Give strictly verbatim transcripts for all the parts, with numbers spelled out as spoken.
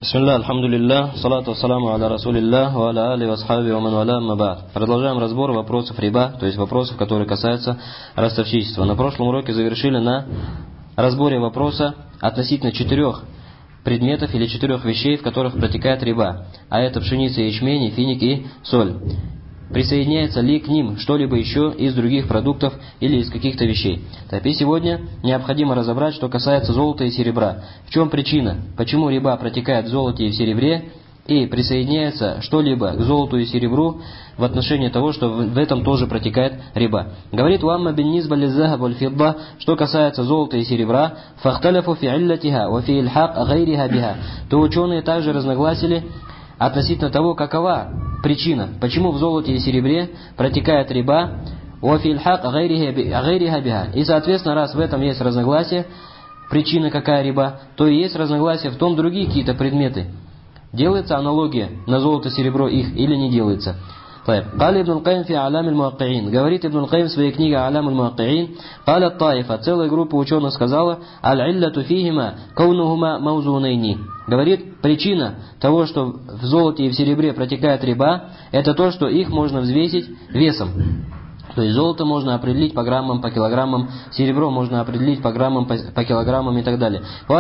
Бисмилля, алхамдулилля, салату вассаламу аля расулилля, ва аля али васхаби ва ман валя амма ба'д. Продолжаем разбор вопросов риба, то есть вопросов, которые касаются ростовщичества. На прошлом уроке завершили на разборе вопроса относительно четырех предметов или четырех вещей, в которых протекает риба. А это пшеница, ячмень, финик и соль. Присоединяется ли к ним что-либо еще из других продуктов или из каких-то вещей. Так, и сегодня необходимо разобрать, что касается золота и серебра. В чем причина, почему риба протекает в золоте и в серебре, и присоединяется что-либо к золоту и серебру в отношении того, что в этом тоже протекает риба. Говорит Уамма бин Низба лиззахаб валь фидда, что касается золота и серебра, фахталяфу фи иллятиха ва фи ильхак гайриха биха, то ученые также разногласили относительно того, какова причина, почему в золоте и серебре протекает риба, ва фи ильхак гайриха биха. И соответственно, раз в этом есть разногласие, причина какая риба, то и есть разногласие в том, другие какие-то предметы. Делается аналогия на золото, серебро их или не делается? قال ابن القيم في أعلام الموقعين. Говорит Ибн аль-Каим в своей книге «А'лам аль-Муакки'ин», قال الطائفة, целая группа ученых сказала, «Аль-илляту фихима каунухума маузунайни». Говорит, причина того, что в золоте и в серебре протекает риба, это то, что их можно взвесить весом. То есть золото можно определить по граммам, по килограммам, серебро можно определить по граммам, по, по килограммам и так далее.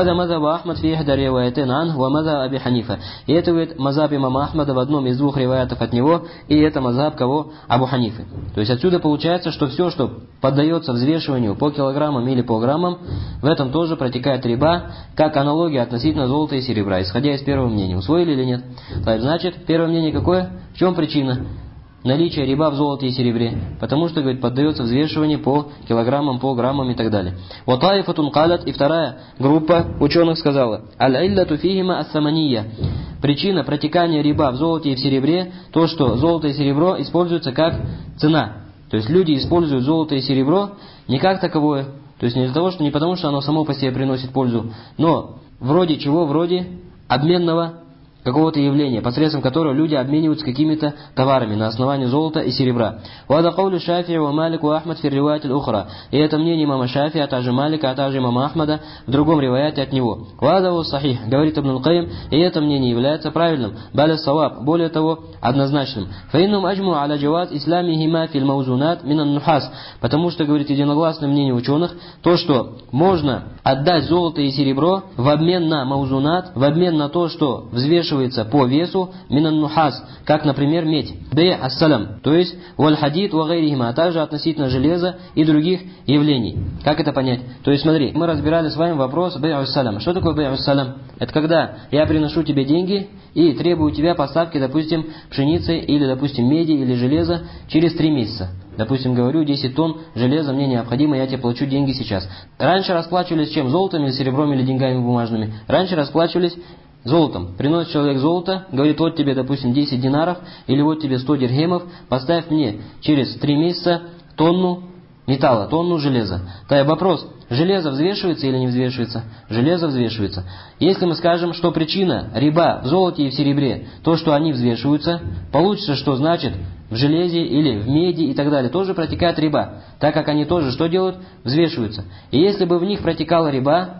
И это, говорит, мазаб имама Ахмада в одном из двух риваятов от него, и это мазаб кого? Абу Ханифы. То есть отсюда получается, что все, что поддается взвешиванию по килограммам или по граммам, в этом тоже протекает риба, как аналогия относительно золота и серебра, исходя из первого мнения. Усвоили или нет? Так, значит, первое мнение какое? В чем причина наличие риба в золоте и серебре? Потому что, говорит, поддается взвешиванию по килограммам, по граммам и так далее. Вот таифатун калят, и вторая группа ученых сказала, аль-илляту фихима ас-саманiyya. Причина протекания риба в золоте и в серебре, то, что золото и серебро используются как цена. То есть люди используют золото и серебро не как таковое, то есть не для того, что не потому, что оно само по себе приносит пользу, но вроде чего, вроде обменного какого-то явления, посредством которого люди обмениваются какими-то товарами на основании золота и серебра. «Вада каулю Шафи ва Малик ва Ахмад фи риваяти аль-ухра». И это мнение имама Шафи, а также Малика, а также имама Ахмада в другом риваяте от него. «Вада ва сахих», говорит Ибн аль-Каим, и это мнение является правильным, баля саваб, более того, однозначным. «Фаиннум аджму аля джаваз исламихима фил маузунат минан нухас». Потому что, говорит, единогласное мнение ученых, то, что можно отдать золото и серебро в обмен на маузунат, в обмен на то, что взвешивается по весу минан нухас, как, например, медь, бей ас-салам, то есть валь хадид ва гайрихима, а также относительно железа и других явлений. Как это понять? То есть смотри, мы разбирали с вами вопрос бей ас-салам. Что такое бей ас-салам? Это когда я приношу тебе деньги и требую у тебя поставки, допустим, пшеницы или, допустим, меди или железа через три месяца. Допустим, говорю, десять тонн железа мне необходимо, я тебе плачу деньги сейчас. Раньше расплачивались чем? Золотом или серебром или деньгами бумажными? Раньше расплачивались золотом. Приносит человек золото, говорит, вот тебе, допустим, десять динаров, или вот тебе сто дирхемов, поставь мне через три месяца тонну металла, тонну железа. Так, вопрос, железо взвешивается или не взвешивается? Железо взвешивается. Если мы скажем, что причина риба в золоте и в серебре, то, что они взвешиваются, получится, что значит в железе или в меди и так далее тоже протекает риба, так как они тоже что делают? Взвешиваются. И если бы в них протекала риба,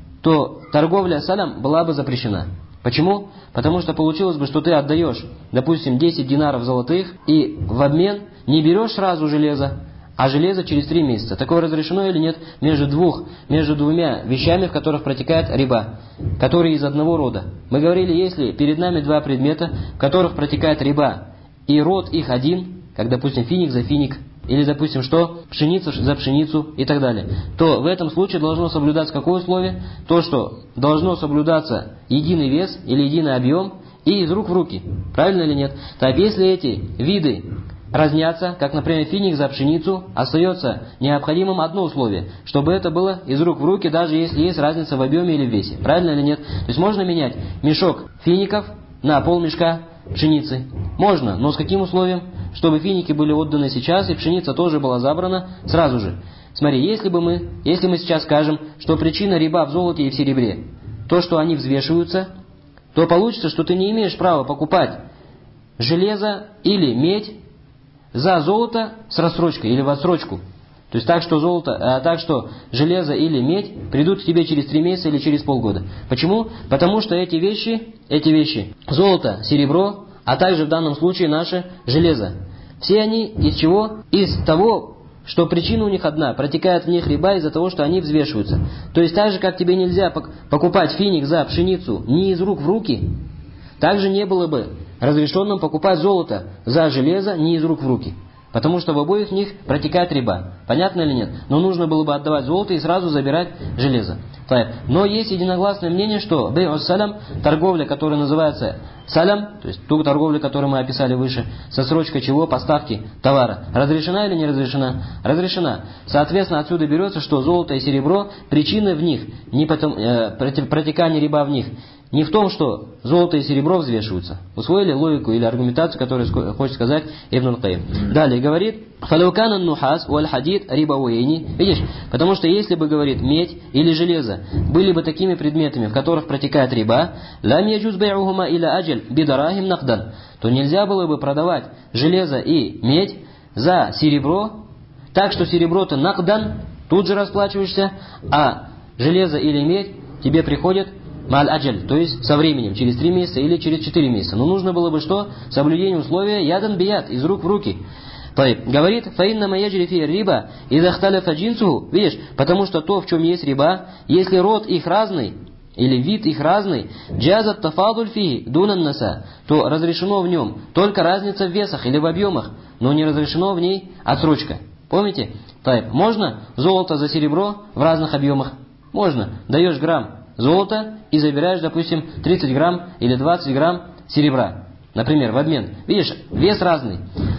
то торговля салям была бы запрещена. Почему? Потому что получилось бы, что ты отдаешь, допустим, десять динаров золотых, и в обмен не берешь сразу железо, а железо через три месяца. Такое разрешено или нет? Между, двух, между двумя вещами, в которых протекает риба, которые из одного рода. Мы говорили, если перед нами два предмета, в которых протекает риба, и род их один, как, допустим, финик за финик, или, допустим, что? Пшеница за пшеницу и так далее, то в этом случае должно соблюдаться какое условие? То, что должно соблюдаться единый вес или единый объем и из рук в руки. Правильно или нет? Так, если эти виды разнятся, как, например, финик за пшеницу, остается необходимым одно условие, чтобы это было из рук в руки, даже если есть разница в объеме или в весе. Правильно или нет? То есть можно менять мешок фиников на полмешка пшеницы? Можно, но с каким условием? Чтобы финики были отданы сейчас, и пшеница тоже была забрана сразу же. Смотри, если бы мы, если мы сейчас скажем, что причина риба в золоте и в серебре, то, что они взвешиваются, то получится, что ты не имеешь права покупать железо или медь за золото с рассрочкой или в отсрочку. То То есть так, что золото, а, так, что железо или медь придут к тебе через три месяца или через полгода. Почему? Потому что эти вещи, эти вещи, золото, серебро, а также в данном случае наше железо, все они из чего? Из того, что причина у них одна, протекает в них риба из-за того, что они взвешиваются. То есть так же, как тебе нельзя покупать финик за пшеницу не из рук в руки, также не было бы разрешенным покупать золото за железо не из рук в руки. Потому что в обоих них протекает риба. Понятно или нет? Но нужно было бы отдавать золото и сразу забирать железо. Но есть единогласное мнение, что бей'ус салям, торговля, которая называется салям, то есть ту торговлю, которую мы описали выше, со срочкой чего? Поставки товара, разрешена или не разрешена? Разрешена. Соответственно, отсюда берется, что золото и серебро, причины в них, не потом, э, протекание риба в них, не в том, что золото и серебро взвешиваются. Усвоили логику или аргументацию, которую хочет сказать Ибн аль-Кайим. Далее говорит, «Фалаукана нухас уаль хадид рибауэйни». Видишь? Потому что если бы, говорит, медь или железо были бы такими предметами, в которых протекает риба, «Лам яджуз бей'ухума иля аджаль бидарахим нахдан», то нельзя было бы продавать железо и медь за серебро, так что серебро-то нахдан, тут же расплачиваешься, а железо или медь тебе приходит маль аджаль, то есть со временем, через три месяца или через четыре месяца. Но нужно было бы что? Соблюдение условия ядан бият, из рук в руки. Говорит, фаиннама яджри фи риба иза хталяфа джинсуху, видишь, потому что то, в чем есть риба, если род их разный, или вид их разный, джазат тафадуль фи дунан наса, то разрешено в нем только разница в весах или в объемах, но не разрешено в ней отсрочка. Помните? Можно золото за серебро в разных объемах? Можно. Даешь грамм золота и забираешь, допустим, тридцать грамм или двадцать грамм серебра. Например, в обмен. Видишь, вес разный.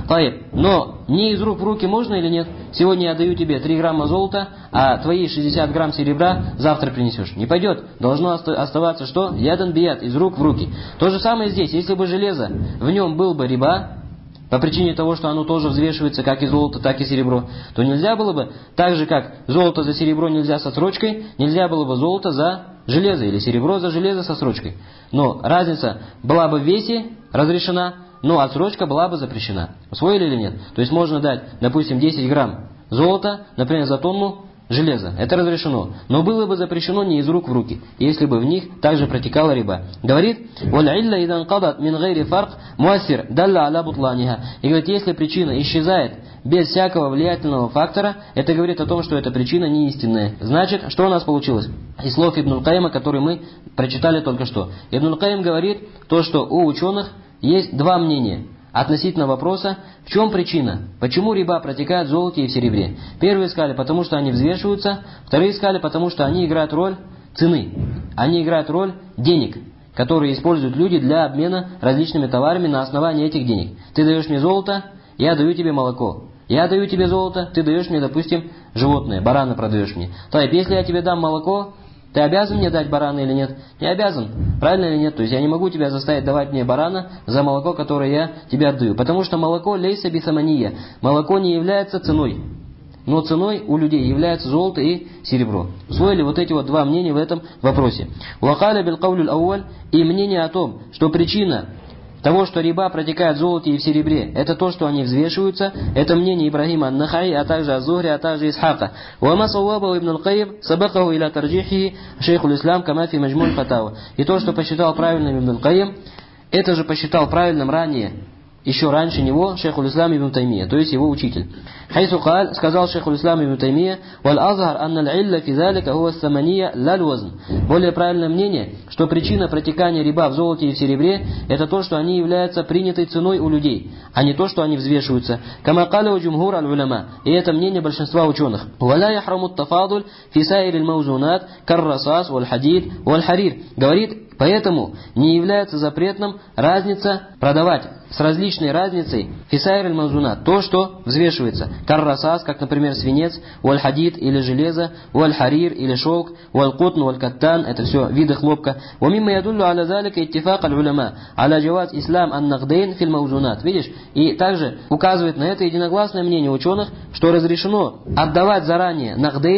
Но не из рук в руки можно или нет? Сегодня я даю тебе три грамма золота, а твои шестьдесят грамм серебра завтра принесешь. Не пойдет. Должно оставаться что? Ядан бият, из рук в руки. То же самое здесь. Если бы железо, в нем был бы риба, по причине того, что оно тоже взвешивается как и золото, так и серебро, то нельзя было бы, так же как золото за серебро нельзя с отсрочкой, нельзя было бы золото за железо или серебро за железо с отсрочкой. Но разница была бы в весе разрешена, но отсрочка была бы запрещена. Усвоили или нет? То есть можно дать, допустим, десять грамм золота, например, за тонну железа. Это разрешено. Но было бы запрещено не из рук в руки, если бы в них также протекала риба. Говорит, «Валь-илля идан кадат мин гайри фарк муассир далла аля бутланиха». И говорит, если причина исчезает без всякого влиятельного фактора, это говорит о том, что эта причина не истинная. Значит, что у нас получилось? Из слов Ибн аль-Кайима, который мы прочитали только что. Ибн аль-Кайим говорит, то, что у ученых есть два мнения относительно вопроса, в чем причина, почему риба протекает в золоте и в серебре. Первые сказали, потому что они взвешиваются, вторые сказали, потому что они играют роль цены, они играют роль денег, которые используют люди для обмена различными товарами на основании этих денег. Ты даешь мне золото, я даю тебе молоко. Я даю тебе золото, ты даешь мне, допустим, животное, барана продаешь мне. То есть, если я тебе дам молоко, ты обязан мне дать барана или нет? Не обязан. Правильно или нет? То есть я не могу тебя заставить давать мне барана за молоко, которое я тебе отдаю. Потому что молоко лейса бисамания. Молоко не является ценой. Но ценой у людей является золото и серебро. Усвоили вот эти вот два мнения в этом вопросе. Уахаля бил каулюл ауаль, и мнение о том, что причина того, что риба протекает в золоте и в серебре, это то, что они взвешиваются, это мнение Ибрахима ан-Нахаи, а также Аз-Зухри, а также Исхака. Уама саввабаху Ибн аль-Кайим сабакаху иля тарджихи шейхул ислам кама фи маджмуль фатава. И то, что посчитал правильным Ибн аль-Кайим, это же посчитал правильным ранее, еще раньше него, шейхул ислам Ибн Таймия, то есть его учитель. Хайсу каль, сказал шейхул ислам Ибн Таймия, валь азхар анна аль-илля фи залика хуа самания лаль вазн. Более правильное мнение, что причина протекания риба в золоте и в серебре, это то, что они являются принятой ценой у людей, а не то, что они взвешиваются. Кама каля джумхур аль-уляма. И это мнение большинства ученых. Валя яхрамут тафадуль фи сайрил маузунат каррасас валь хадид валь харир. Говорит, поэтому не является запретным разница продавать с различной разницей фисайр аль-мазунат, то, что взвешивается. Каррасас, как, например, свинец, уаль-хадид или железо, уаль-харир или шелк, уаль-кутн, уаль-каттан, это все виды хлопка. Вамимма ядуллю аля залика иттифак аль-уляма, аля джаваз ислам ан-нагдейн фил маузунат. Видишь? И также указывает на это единогласное мнение ученых, что разрешено отдавать заранее нагдейн, то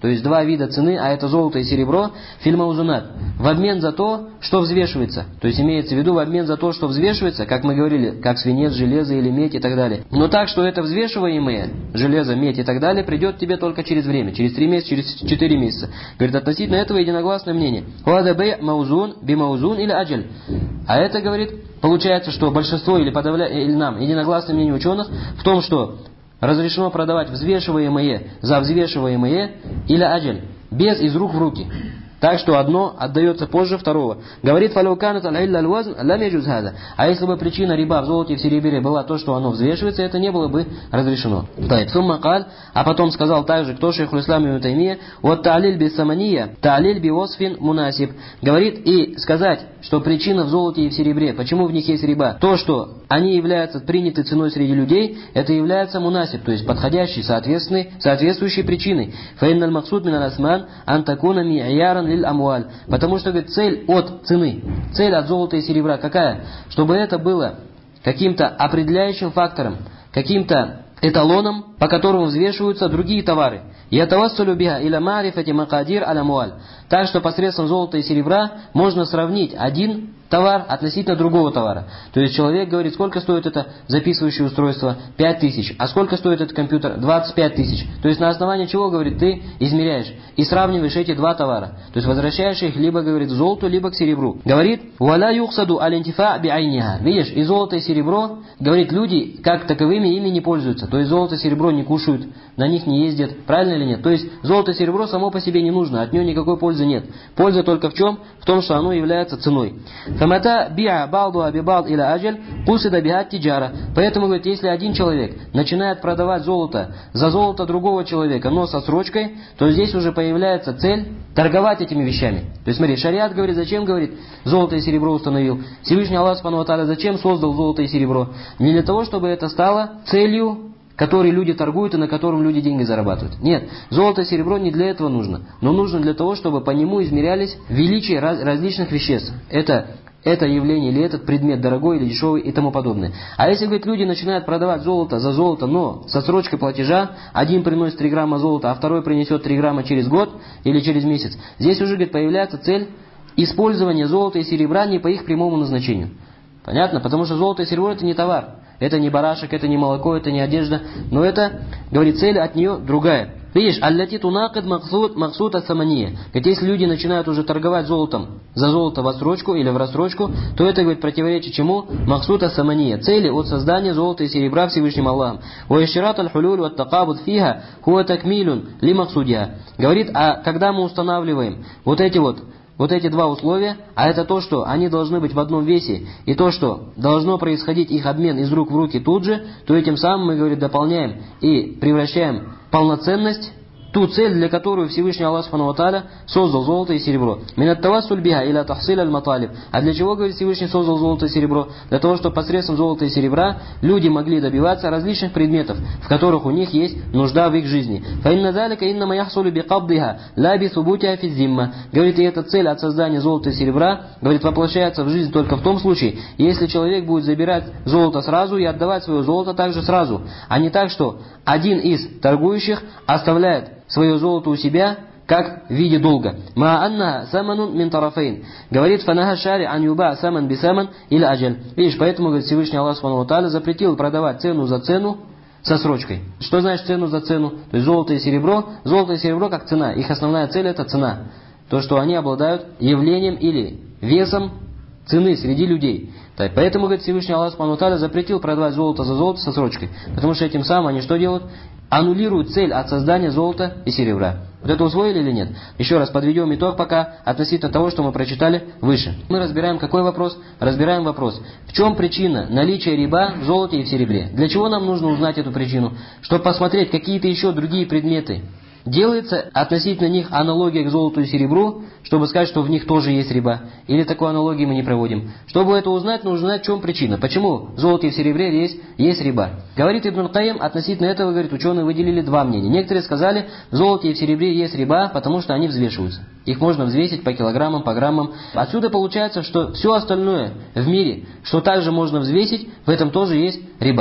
то есть два вида цены, а это золото и серебро, фильмаузунат, в обмен за то, что взвешивается. То есть имеется в виду в обмен за то, что взвешивается, как мы говорили, как свинец, железо или медь и так далее. Но так, что это взвешиваемое, железо, медь и так далее, придет тебе только через время, через три месяца, через четыре месяца. Говорит, относительно этого единогласное мнение. Хуадабей маузун, бимаузун или аджаль. А это, говорит, получается, что большинство или, подавля... или нам, единогласное мнение ученых в том, что разрешено продавать взвешиваемое за взвешиваемое или аджаль, без из рук в руки. Так что одно отдается позже второго. Говорит, фалюканат аль-илля аль-вазн лам яджуз хаза. А если бы причина риба в золоте и в серебре была то, что оно взвешивается, это не было бы разрешено. Сумма каль, а потом сказал также, кто шейхуль ислам ибн Таймия, вот та'лиль би самания, та'лиль би восфин мунасиб. Говорит, и сказать, что причина в золоте и в серебре, почему в них есть риба, то, что они являются принятой ценой среди людей, это является мунасиб, то есть подходящей, соответственной, соответствующей причиной. Фаинналь максуд мин аль-асман ан такуна ми'яран лиль амуаль. Потому что, говорит, цель от цены, цель от золота и серебра какая? Чтобы это было каким-то определяющим фактором, каким-то эталоном, по которому взвешиваются другие товары. Ятавассалю биха иля ма'рифати макадир аль-амуаль. Так что посредством золота и серебра можно сравнить один товар относительно другого товара. То есть человек говорит, сколько стоит это записывающее устройство? пять тысяч. А сколько стоит этот компьютер? двадцать пять тысяч. То есть на основании чего, говорит, ты измеряешь и сравниваешь эти два товара. То есть возвращаешь их либо, говорит, к золоту, либо к серебру. Говорит, «Валя юхсаду аль-интифа би'айниха». Видишь, и золото, и серебро, говорит, люди как таковыми ими не пользуются. То есть золото и серебро не кушают, на них не ездят. Правильно или нет? То есть золото и серебро само по себе не нужно, от него никакой пользы нет. Польза только в чем? В том, что оно является ценой. Фамата би'a ба'ду абибад иля аджаль кусида би'ат тиджара. Поэтому, говорит, если один человек начинает продавать золото за золото другого человека, но со срочкой, то здесь уже появляется цель торговать этими вещами. То есть смотри, шариат говорит, зачем, говорит, золото и серебро установил? Всевышний Аллах Субхану ва Тааля зачем создал золото и серебро? Не для того, чтобы это стало целью, которые люди торгуют и на котором люди деньги зарабатывают. Нет, золото и серебро не для этого нужно, но нужно для того, чтобы по нему измерялись величие раз, различных веществ. Это, это явление или этот предмет дорогой или дешевый и тому подобное. А если, говорит, люди начинают продавать золото за золото, но со срочкой платежа, один приносит три грамма золота, а второй принесет три грамма через год или через месяц, здесь уже, говорит, появляется цель использования золота и серебра не по их прямому назначению. Понятно? Потому что золото и серебро это не товар. Это не барашек, это не молоко, это не одежда. Но это, говорит, цель от нее другая. Видишь, аллати тунакид максуд максуд ат-самания. Говорит, если люди начинают уже торговать золотом за золото в отсрочку или в рассрочку, то это, говорит, противоречит чему? Максуд ат-самания. Цели от создания золота и серебра Всевышним Аллахом. Уэшират аль-хулюль ва ат-такабуд фиха хуа такмилюн ли максудиха. Говорит, а когда мы устанавливаем вот эти вот Вот эти два условия, а это то, что они должны быть в одном весе, и то, что должно происходить их обмен из рук в руки тут же, то этим самым мы, говорит, дополняем и превращаем полноценность, ту цель, для которой Всевышний Аллах Субхану ва Тааля создал золото и серебро. Минат тавассуль биха иля тахсиль аль-маталиб. А для чего, говорит, Всевышний создал золото и серебро? Для того, чтобы посредством золота и серебра люди могли добиваться различных предметов, в которых у них есть нужда в их жизни. Фаинна залика иннама яхсулю биқабдиха ла би субутиха фи зимма. Говорит, и эта цель от создания золота и серебра, говорит, воплощается в жизнь только в том случае, если человек будет забирать золото сразу и отдавать свое золото также сразу, а не так, что один из торгующих оставляет свое золото у себя, как в виде долга. Ма анна саманун мин тарафейн. Говорит, фанаха шари ан юба саман би саман или аджаль. Видишь, поэтому, говорит, Всевышний Аллах Субхану ва Тааля запретил продавать цену за цену со срочкой. Что значит цену за цену? То есть золото и серебро. Золото и серебро как цена. Их основная цель это цена. То, что они обладают явлением или весом цены среди людей. Так, поэтому, говорит, Всевышний Аллах Субхану ва Тааля запретил продавать золото за золото со срочкой. Потому что этим самым они что делают? Аннулируют цель от создания золота и серебра. Вот это усвоили или нет? Еще раз подведем итог пока относительно того, что мы прочитали выше. Мы разбираем какой вопрос? Разбираем вопрос. В чем причина наличия риба в золоте и в серебре? Для чего нам нужно узнать эту причину? Чтобы посмотреть какие-то еще другие предметы. Делается относительно них аналогия к золоту и серебру, чтобы сказать, что в них тоже есть риба. Или такой аналогии мы не проводим. Чтобы это узнать, нужно знать, в чем причина. Почему в золоте и в серебре есть, есть риба. Говорит Ибн Кайим, относительно этого, говорит, ученые выделили два мнения. Некоторые сказали, в золоте и в серебре есть риба, потому что они взвешиваются. Их можно взвесить по килограммам, по граммам. Отсюда получается, что все остальное в мире, что также можно взвесить, в этом тоже есть риба.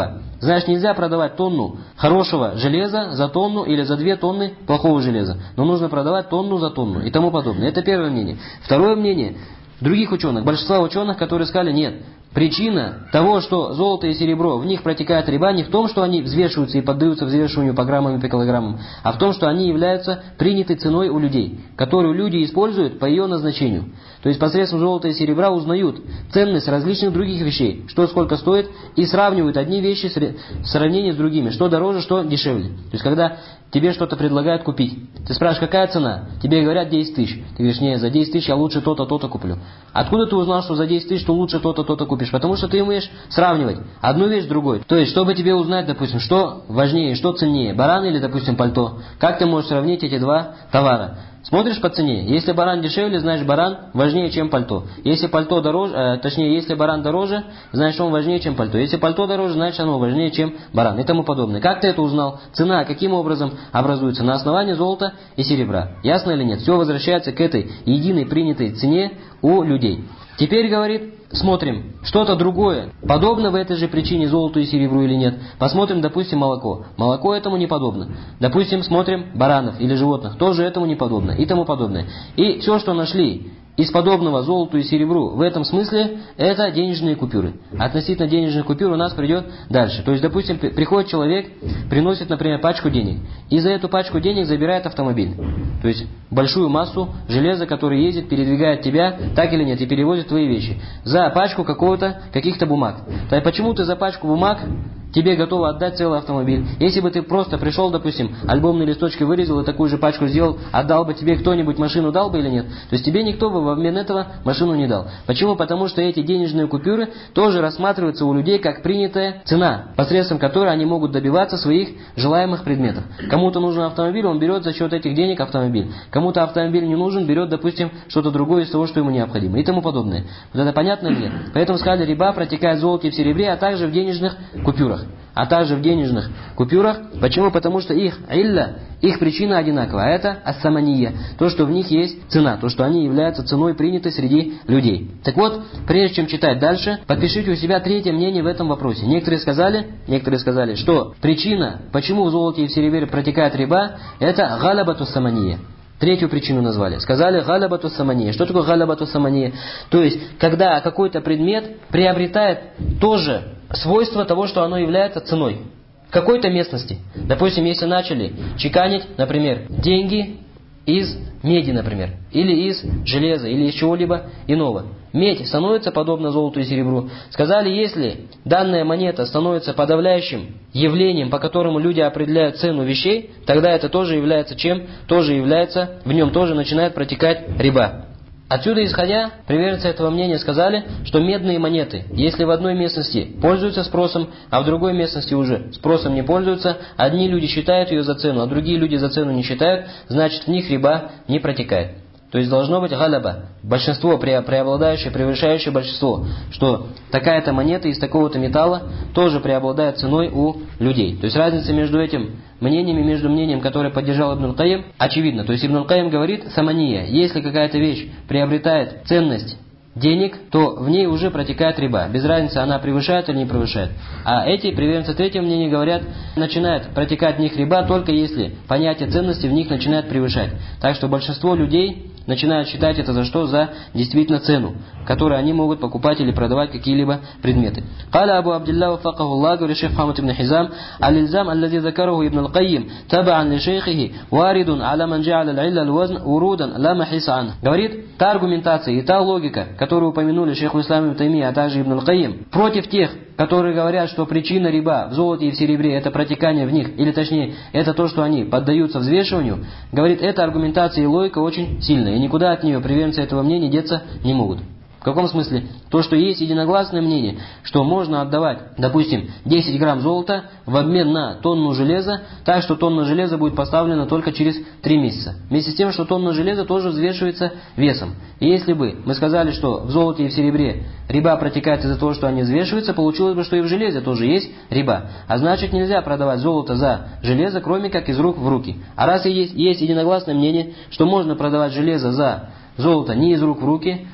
Значит, нельзя продавать тонну хорошего железа за тонну или за две тонны плохого железа. Но нужно продавать тонну за тонну и тому подобное. Это первое мнение. Второе мнение других ученых, большинства ученых, которые сказали, нет, причина того, что золото и серебро, в них протекает риба, не в том, что они взвешиваются и поддаются взвешиванию по граммам и по килограммам, а в том, что они являются принятой ценой у людей, которую люди используют по ее назначению. То есть посредством золота и серебра узнают ценность различных других вещей, что сколько стоит, и сравнивают одни вещи в сравнении с другими, что дороже, что дешевле. То есть когда тебе что-то предлагают купить, ты спрашиваешь, какая цена? Тебе говорят десять тысяч. Ты говоришь, нет, за десять тысяч я лучше то-то, то-то куплю. Откуда ты узнал, что за десять тысяч ты лучше то-то, то-то купишь? Потому что ты умеешь сравнивать одну вещь с другой. То есть, чтобы тебе узнать, допустим, что важнее, что ценнее, баран или, допустим, пальто, как ты можешь сравнить эти два товара? Смотришь по цене. Если баран дешевле, значит баран важнее, чем пальто. Если пальто дороже, э, точнее, если баран дороже, значит он важнее, чем пальто. Если пальто дороже, значит оно важнее, чем баран и тому подобное. Как ты это узнал? Цена каким образом образуется? На основании золота и серебра. Ясно или нет? Все возвращается к этой единой принятой цене у людей. Теперь, говорит, смотрим, что-то другое, подобно в этой же причине золоту и серебру или нет. Посмотрим, допустим, молоко. Молоко этому не подобно. Допустим, смотрим баранов или животных, тоже этому не подобно и тому подобное. И все, что нашли из подобного золоту и серебру в этом смысле, это денежные купюры. Относительно денежных купюр у нас придет дальше. То есть, допустим, приходит человек, приносит, например, пачку денег, и за эту пачку денег забирает автомобиль. То есть, большую массу железа, который ездит, передвигает тебя, так или нет, и перевозит твои вещи. За пачку какого-то, каких-то бумаг. То есть, почему ты за пачку бумаг тебе готовы отдать целый автомобиль? Если бы ты просто пришел, допустим, альбомной листочкой вырезал и такую же пачку сделал, отдал бы тебе кто-нибудь машину, дал бы или нет? То есть тебе никто бы в обмен этого машину не дал. Почему? Потому что эти денежные купюры тоже рассматриваются у людей как принятая цена, посредством которой они могут добиваться своих желаемых предметов. Кому-то нужен автомобиль, он берет за счет этих денег автомобиль. Кому-то автомобиль не нужен, берет, допустим, что-то другое из того, что ему необходимо и тому подобное. Вот это понятно или нет? Поэтому сказали, риба протекает в золоте и в серебре, а также в денежных купюрах. А также в денежных купюрах. Почему? Потому что их илля, их причина одинакова. А это ас-самания. То, что в них есть цена. То, что они являются ценой, принятой среди людей. Так вот, прежде чем читать дальше, подпишите у себя третье мнение в этом вопросе. Некоторые сказали, некоторые сказали, что причина, почему в золоте и в серебре протекает риба, это галабату самания. Третью причину назвали. Сказали галабату самания. Что такое галабату самания? То есть, когда какой-то предмет приобретает тоже свойство того, что оно является ценой в какой-то местности. Допустим, если начали чеканить, например, деньги из меди, например, или из железа, или из чего-либо иного. Медь становится подобно золоту и серебру. Сказали, если данная монета становится подавляющим явлением, по которому люди определяют цену вещей, тогда это тоже является чем? Тоже является, в нем тоже начинает протекать риба. Отсюда исходя, приверженцы этого мнения сказали, что медные монеты, если в одной местности пользуются спросом, а в другой местности уже спросом не пользуются, одни люди считают ее за цену, а другие люди за цену не считают, значит в них риба не протекает. То есть должно быть галаба, большинство, преобладающее, превышающее большинство, что такая-то монета из такого-то металла тоже преобладает ценой у людей. То есть разница между этим мнениями, между мнением, которое поддержал Ибн аль-Кайим, очевидна. То есть Ибн аль-Кайим говорит, самания, если какая-то вещь приобретает ценность денег, то в ней уже протекает риба. Без разницы, она превышает или не превышает. А эти приверженцы третьего мнения говорят, начинает протекать в них риба только если понятие ценности в них начинает превышать. Так что большинство людей начинают считать это за что? За действительно цену, которую они могут покупать или продавать какие-либо предметы. Каля Абу Абдилла вафакахуллах, говорит шейх Хамад ибн Хизам, аль-Ильзам, аллази закараху Ибн аль-Кайим, табаан ли шейхихи, варидун аля ман джа'аля аль-илля аль-вазн, урудан ла махиса ан. Говорит, та аргументация и та логика, которую упомянули шейх Ислам ибн Таймия, а также Ибн аль-Кайим, против тех, которые говорят, что причина риба в золоте и в серебре это протекание в них, или точнее, это то, что они поддаются взвешиванию, говорит, эта аргументация и логика очень сильная, и никуда от нее приверженцы этого мнения деться не могут. В каком смысле? То, что есть единогласное мнение, что можно отдавать, допустим, десять грамм золота в обмен на тонну железа, так что тонна железа будет поставлена только через три месяца. Вместе с тем, что тонна железа тоже взвешивается весом. И если бы мы сказали, что в золоте и в серебре риба протекает из-за того, что они взвешиваются, получилось бы, что и в железе тоже есть риба. А значит, нельзя продавать золото за железо, кроме как из рук в руки. А раз есть, есть единогласное мнение, что можно продавать железо за золото не из рук в руки,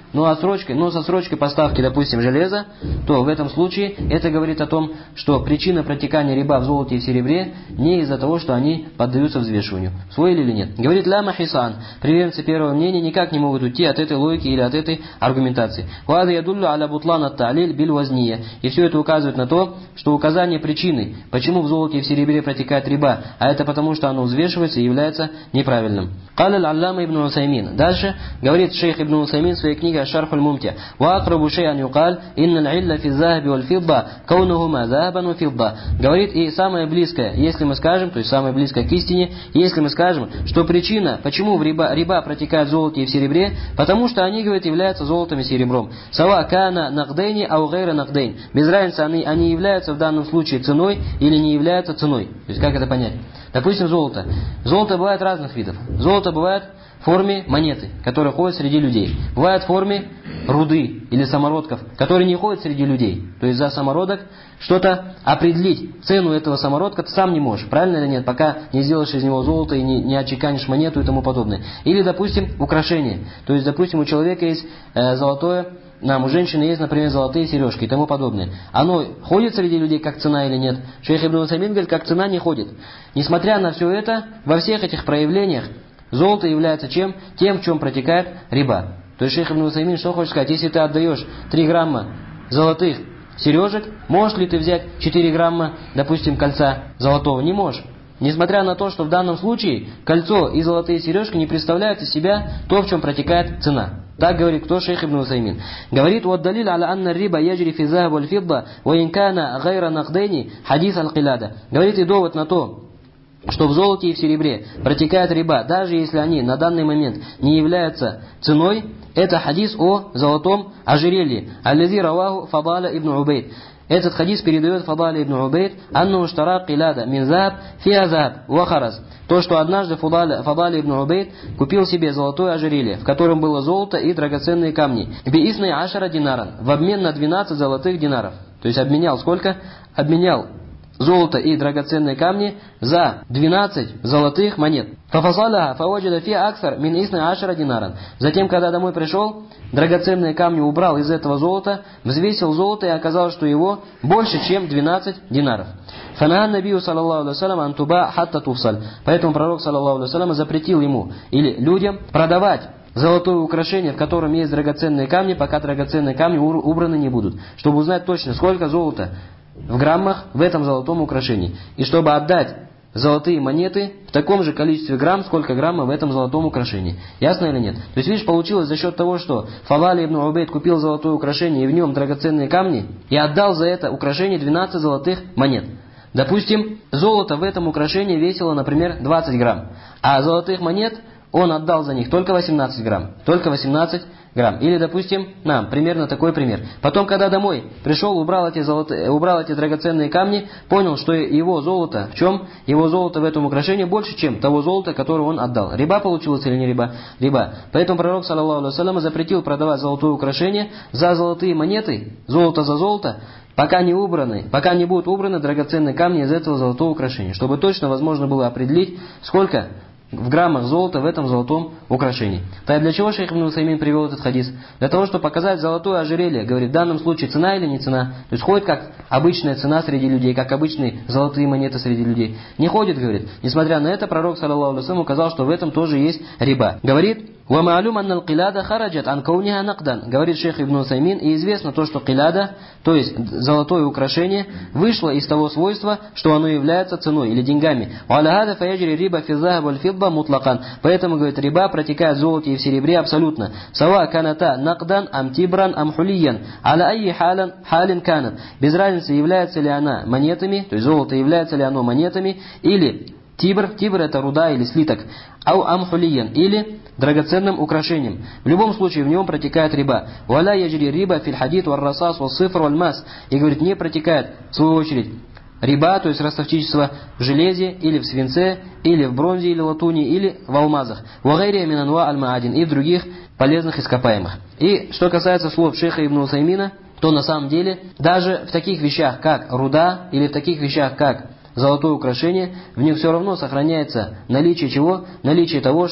но отсрочкой, но с отсрочкой поставки, допустим, железа, то в этом случае это говорит о том, что причина протекания риба в золоте и в серебре не из-за того, что они поддаются взвешиванию. Усвоили или нет? Говорит ля махисан. Приверженцы первого мнения никак не могут уйти от этой логики или от этой аргументации. Вада ядуллю аля бутлан ат-та'лиль биль вазния. И все это указывает на то, что указание причины, почему в золоте и в серебре протекает риба, а это потому, что оно взвешивается и является неправильным. Каля аль-аллама ибн Усаймин. Дальше говорит шейх ибн Усаймин в своей книге Аш-Шарх аль-Мумти. Ва акрабу шей'ан юкаль инна аль-илля фи захаби валь фидда каунухума захабан ва фидда. Говорит, и самое близкое, если мы скажем, то есть самое близкое к истине, если мы скажем, что причина, почему в риба, риба протекает в золоте и в серебре, потому что они, говорит, являются золотом и серебром. Сава кана нагдейни ау гайра нагдейн. Без разницы, они, они являются в данном случае ценой или не являются ценой. То есть как это понять? Допустим, золото. Золото бывает разных видов. Золото бывает в форме монеты, которая ходит среди людей. Бывает в форме руды или самородков, которые не ходят среди людей. То есть за самородок что-то определить, цену этого самородка ты сам не можешь. Правильно или нет? Пока не сделаешь из него золото и не, не отчеканишь монету и тому подобное. Или, допустим, украшение. То есть, допустим, у человека есть э, золотое, нам, у женщины есть, например, золотые сережки и тому подобное. Оно ходит среди людей как цена или нет? Шейх ибн Усаймин говорит, как цена не ходит. Несмотря на все это, во всех этих проявлениях золото является чем? Тем, в чем протекает риба. То есть шейх ибн Усаймин что хочет сказать? Если ты отдаешь три грамма золотых сережек, можешь ли ты взять четыре грамма, допустим, кольца золотого? Не можешь. Несмотря на то, что в данном случае кольцо и золотые сережки не представляют из себя то, в чем протекает цена. Так говорит кто? Шейх ибн Усаймин. Говорит, вот далиль аля анна риба яджри фи захаб валь фидда ва ин кана гайра нагдейни хадис аль-киляда. Говорит и довод на то, что в золоте и в серебре протекает риба, даже если они на данный момент не являются ценой, это хадис о золотом ожерелье. Аллази раваху Фадаля ибн Убейд. Этот хадис передает Фадаля ибн Убейд, анну штара киляда мин захаб фи азаб ва хараз. То, что однажды Фадаля, Фадаля ибн Убейд купил себе золотое ожерелье, в котором было золото и драгоценные камни. Би исной ашара динаран, в обмен на двенадцать золотых динаров. То есть обменял сколько? Обменял золото и драгоценные камни за двенадцать золотых монет. Фафасаляха фаваджада фи аксар мин исной ашара динаран. Затем, когда домой пришел, драгоценные камни убрал из этого золота, взвесил золото и оказалось, что его больше, чем двенадцать динаров. Фанаган набию саллаллаху алейхи вассалям антуба хатта туфсаль. Поэтому пророк саллаллаху алейхи вассалям запретил ему или людям продавать золотое украшение, в котором есть драгоценные камни, пока драгоценные камни убраны не будут, чтобы узнать точно, сколько золота в граммах в этом золотом украшении. И чтобы отдать золотые монеты в таком же количестве грамм, сколько граммов в этом золотом украшении. Ясно или нет? То есть, видишь, получилось за счет того, что Фадаля ибн Убейд купил золотое украшение и в нем драгоценные камни, и отдал за это украшение двенадцать золотых монет. Допустим, золото в этом украшении весило, например, двадцать грамм, а золотых монет он отдал за них только восемнадцать грамм. Только восемнадцать грамм. Или, допустим, нам, примерно такой пример. Потом, когда домой пришел, убрал эти, золотые, убрал эти драгоценные камни, понял, что его золото, в чем? Его золото в этом украшении больше, чем того золота, которое он отдал. Риба получилось или не риба? Риба. Поэтому пророк, саллаллаху алейхи вассалям, запретил продавать золотое украшение за золотые монеты, золото за золото, пока не убраны, пока не будут убраны драгоценные камни из этого золотого украшения, чтобы точно возможно было определить, сколько в граммах золота в этом золотом украшении. Тогда для чего шейх ибн Усаймин привел этот хадис? Для того, чтобы показать золотое ожерелье. Говорит, в данном случае цена или не цена? То есть ходит как обычная цена среди людей, как обычные золотые монеты среди людей. Не ходит, говорит. Несмотря на это, пророк, саллаллаху алейхи вассалям, указал, что в этом тоже есть риба. Говорит, وَمَعْلُمَ أَنَّ الْقِلَادَ خَرَجَتْ عَنْ كَوْنِهَا نَقْدًا. Говорит шейх ибн Усаймин, и известно то, что киляда, то есть золотое украшение, вышло из того свойства, что оно является ценой или деньгами. وَعَلَى هَذَا فَيَجْرِ رِبَا فِي الذَّهَبِ وَالْفِضَّةِ مُطْلَقًا. Поэтому, говорит, риба протекает в золоте и в серебре абсолютно. سَوَا كَانَتَا نَقْدًا أَمْ تِبْرًا أَمْ حُلِيًّا عَلَى أَيِّ حَالٍ كَانَتْ. Без разницы, является ли она монетами, то есть золото является ли оно монетами, или тибр, тибр это руда или слиток, ау амхулиян, или драгоценным украшением. В любом случае в нем протекает риба. Валя яджри риба филь хадид вар расас вал цифр валь мас. И говорит, не протекает, в свою очередь, риба, то есть ростовчичество в железе, или в свинце, или в бронзе, или латуни, или в алмазах. Вагайрия минанва аль-маадин, и в других полезных ископаемых. И что касается слов шейха ибн Усаймина, то на самом деле даже в таких вещах, как руда, или в таких вещах, как золотое украшение, в них все равно сохраняется наличие чего? Наличие того, что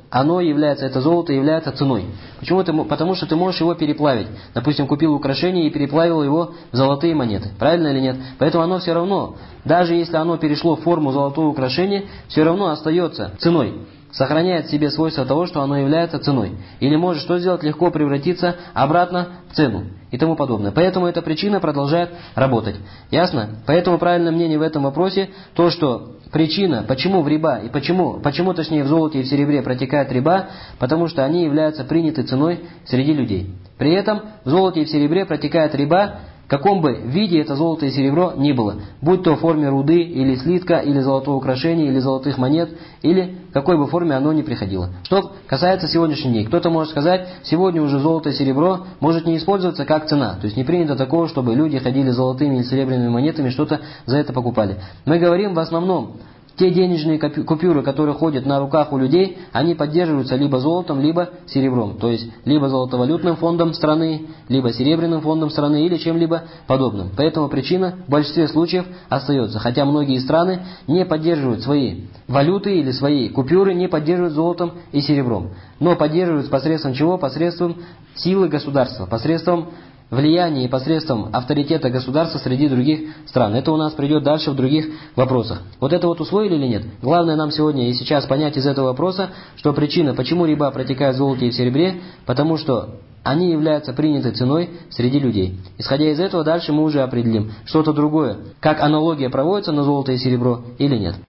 оно является, это золото является ценой. Почему ты, потому что ты можешь его переплавить. Допустим, купил украшение и переплавил его в золотые монеты. Правильно или нет? Поэтому оно все равно, даже если оно перешло в форму золотого украшения, все равно остается ценой. Сохраняет в себе свойство того, что оно является ценой. Или может что сделать? Легко превратиться обратно в цену и тому подобное. Поэтому эта причина продолжает работать. Ясно? Поэтому правильное мнение в этом вопросе то, что причина, почему в риба и почему, почему точнее в золоте и в серебре протекает риба, потому что они являются принятой ценой среди людей. При этом в золоте и в серебре протекает риба, в каком бы виде это золото и серебро ни было, будь то в форме руды, или слитка, или золотого украшения, или золотых монет, или в какой бы форме оно ни приходило. Что касается сегодняшних дней, кто-то может сказать, сегодня уже золото и серебро может не использоваться как цена, то есть не принято такого, чтобы люди ходили золотыми или серебряными монетами, что-то за это покупали. Мы говорим в основном, те денежные купюры, которые ходят на руках у людей, они поддерживаются либо золотом, либо серебром. То есть, либо золотовалютным фондом страны, либо серебряным фондом страны, или чем-либо подобным. Поэтому причина в большинстве случаев остается. Хотя многие страны не поддерживают свои валюты или свои купюры, не поддерживают золотом и серебром. Но поддерживают посредством чего? Посредством силы государства, посредством влияние и посредством авторитета государства среди других стран. Это у нас придет дальше в других вопросах. Вот это вот усвоили или нет? Главное нам сегодня и сейчас понять из этого вопроса, что причина, почему риба протекает в золоте и в серебре, потому что они являются принятой ценой среди людей. Исходя из этого, дальше мы уже определим что-то другое, как аналогия проводится на золото и серебро или нет.